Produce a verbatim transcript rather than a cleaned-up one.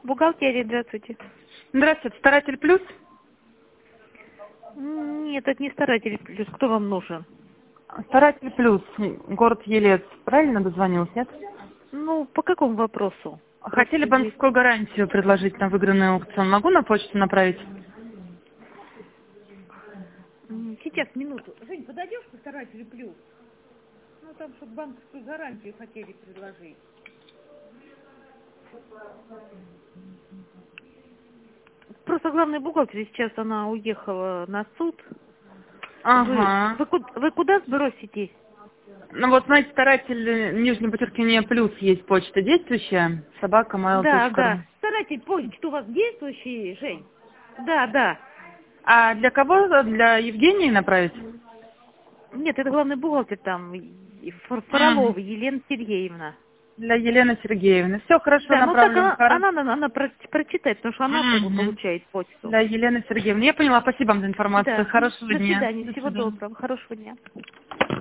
Бухгалтерия, здравствуйте. Здравствуйте, Старатель Плюс? Нет, это не Старатель Плюс. Кто вам нужен? Старатель Плюс, город Елец. Правильно дозвонилась, нет? Ну, по какому вопросу? Хотели Просто здесь... банковскую гарантию предложить на выигранный аукцион. Могу на почту направить? М, Сейчас, минуту. Жень, подойдешь к Старателю Плюс? Ну, там, чтобы банковскую гарантию хотели предложить. Просто главный бухгалтер сейчас, она уехала на суд. Вы, Ага. вы, ку- вы куда сброситесь? Ну вот, знаете, Старатель э, Нижний подчеркивание Плюс есть почта действующая. собака mail Да, точка ру. да. Старатель, почта у вас действующий, Жень? Да, да. А для кого? Для Евгении направить? Нет, это главный бухгалтер там, и Фр- Мгм. Фролова Елена Сергеевна. Для Елены Сергеевны. Все хорошо, Да, ну так направлю. она, Хор- она, она, она про- прочитает, потому что она как бы Мгм. получает почту. Для Елены Сергеевны. Я поняла, спасибо вам за информацию. Да. Хорошего До дня. свидания, До всего свидания. доброго, хорошего дня.